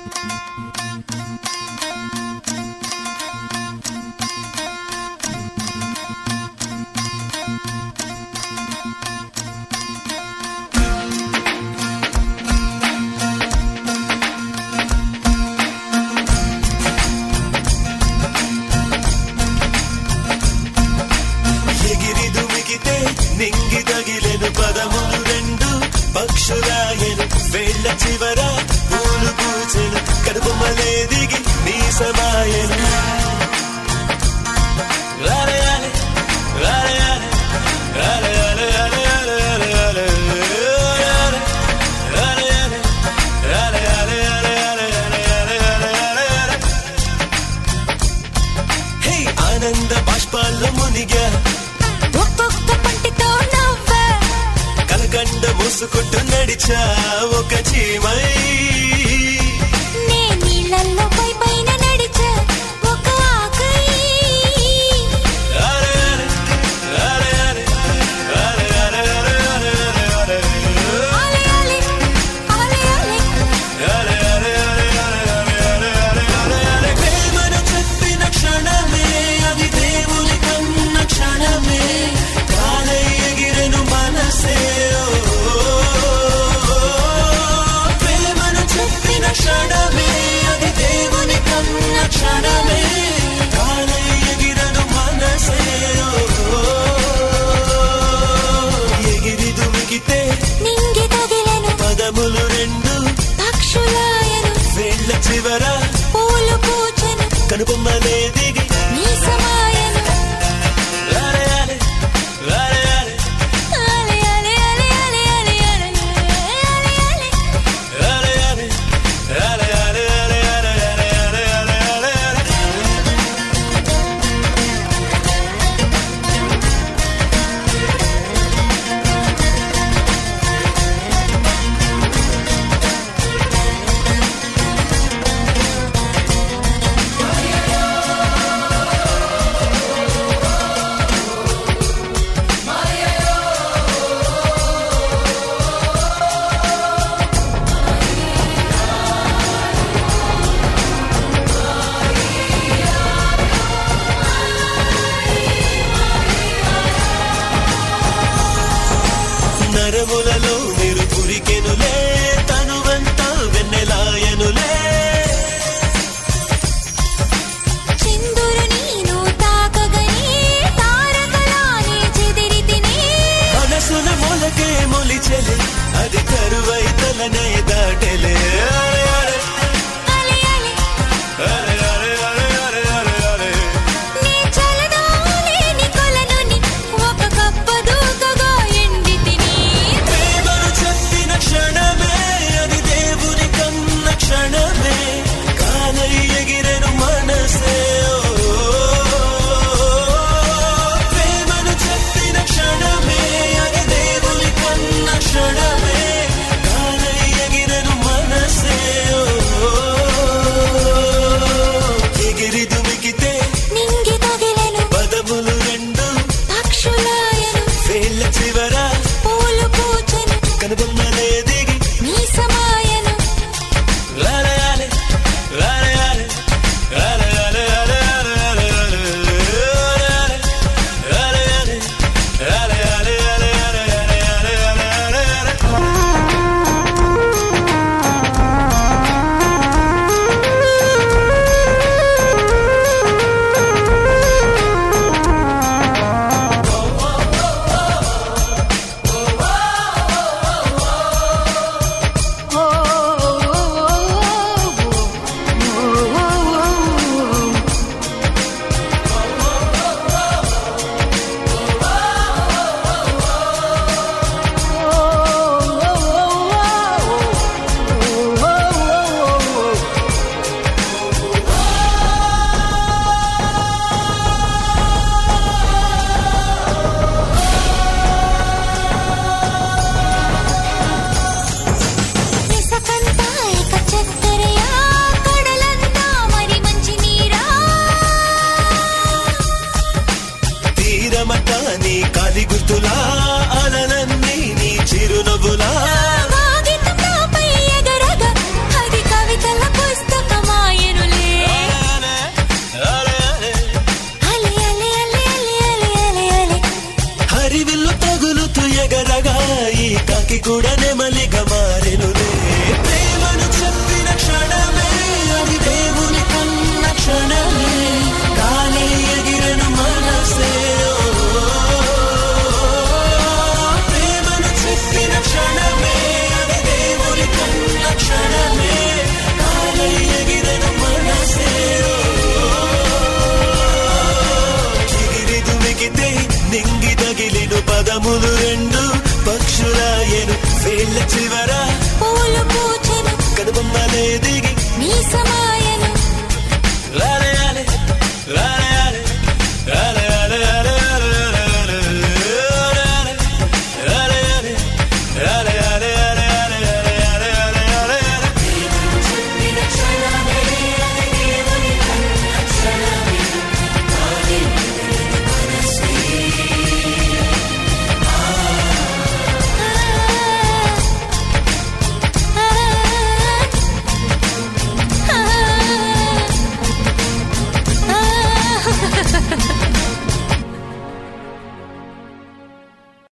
నింగి తగిలెను పదములు రెండు పక్షురాయను వేళ్ల చివర పూలు పూచెను కడుపుమలే దిగి నీ సమాయను ఆనంద బాష్పాల్లో మునిగా కలకండ మూసుకుంటూ నడిచా ఒక చీమై నే నీళ్ళల్లో పైన నడిచా ఒక ఆకై ప్రేమను చెప్పిన క్షణమే అది దేవుని కన్న క్షణమే కాలై ఎగిరెను మనసే క్షణమే అది దేవుని కన్న క్షణమే కాలై ఎగిరను మనసే ఎగిరి దుమికితే నింగి తగిలెను పదములు రెండు పక్షులాయను వేళ్ల చివర పూలు పూచెను కనుపమ్మలే దిగి నీ సమాయను నరములలో మీరు పురికెనులే తనువంతా వెన్నెలాయనులే చిందురు నీను తాకగనే తారకలానే చెదిరితినే మనసున మొలకే మొలిచెలే అది కరువై తలనే దాటెలే